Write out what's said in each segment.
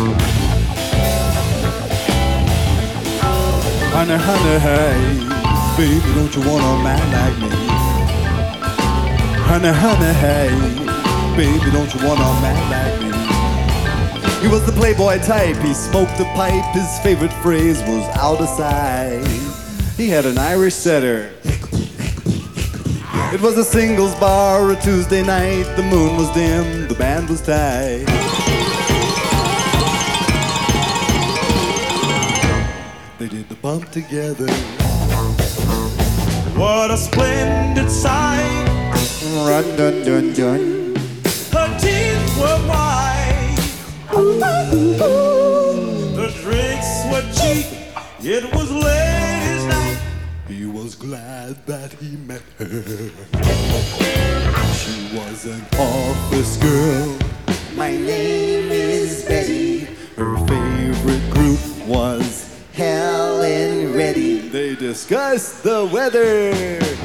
Honey, honey, hey, baby, don't you want a man like me? Honey, honey, hey, baby, don't you want a man like me? He was the playboy type, he smoked a pipe, his favorite phrase was out of sight. He had an Irish setter. It was a singles bar, a Tuesday night, the moon was dim, the band was tight. They did the bump together. What a splendid sight. Run, dun, dun, dun. Her teeth were white. The drinks were cheap. It was ladies' night. He was glad that he met her. She was an office girl. My name is Betty. Her favorite group was Helen Reddy. They discussed the weather.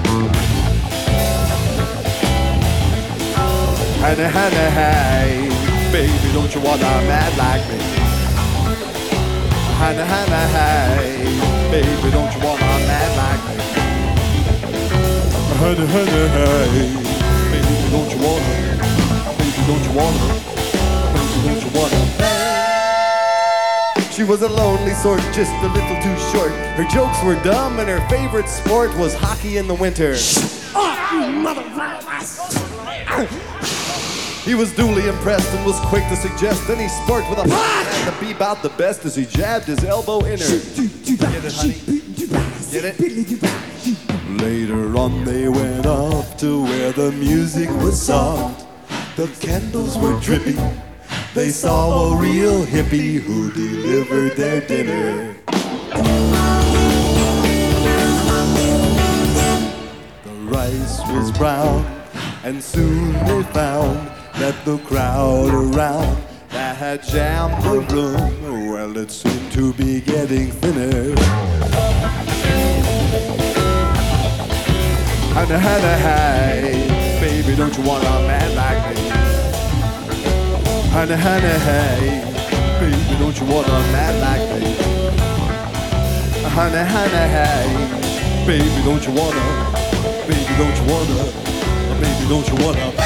Honey, honey, hey, baby, don't you want a man like me? Honey, honey, hey, baby, don't you want a man like me? Honey, honey, hey, baby, don't you want a, baby, don't you want a, baby, don't you want a? She was a lonely sort, just a little too short. Her jokes were dumb and her favorite sport was hockey in the winter. He was duly impressed and was quick to suggest any sport with a plan to be about the best as he jabbed his elbow in her. Get it, honey? Get it? Later on they went off to where the music was soft. The candles were dripping. They saw a real hippie who delivered their dinner. The rice was brown, and soon they found that the crowd around that had jammed the room, well, it seemed to be getting thinner. Honey, honey, hey, baby, don't you want a man like me? Honey, honey, hey, baby, don't you want a man like me? Honey, honey, hey, baby, don't you wanna, baby, don't you wanna, baby, don't you wanna?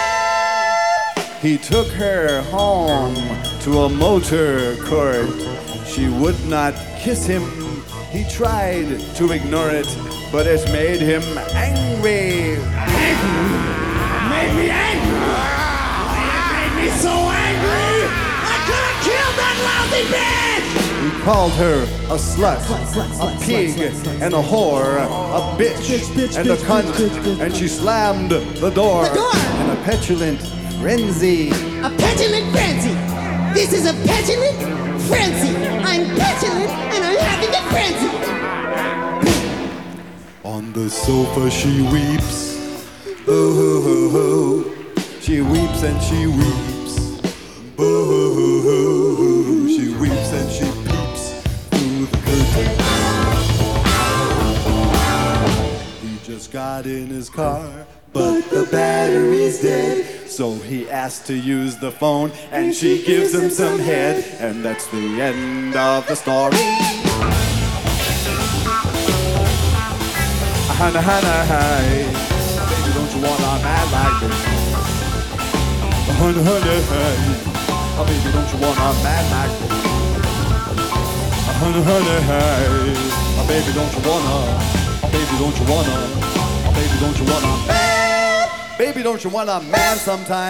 He took her home to a motor court. She would not kiss him. He tried to ignore it, but it made him angry. Made me angry. It made me so angry. I could have killed that lousy bitch. He called her a slut, a pig, and a whore, a bitch, and a cunt, and she slammed the door in a petulant frenzy. A petulant frenzy. This is a petulant frenzy. I'm petulant and I'm having a frenzy. On the sofa she weeps. Boo-hoo-hoo-hoo. She weeps and she weeps. Boo-hoo-hoo-hoo. She weeps and she peeps through the curtain. He just got in his car, but the battery's dead. So he asked to use the phone, and she gives him some head, and that's the end of the story. Honey, honey, hey, baby, don't you want a man like me? Honey, honey, hey, oh, baby, don't you want a man like me? Honey, honey, hey, oh, baby, don't you wanna, oh, baby, don't you wanna, oh, baby, don't you wanna, baby, don't you want a man sometime?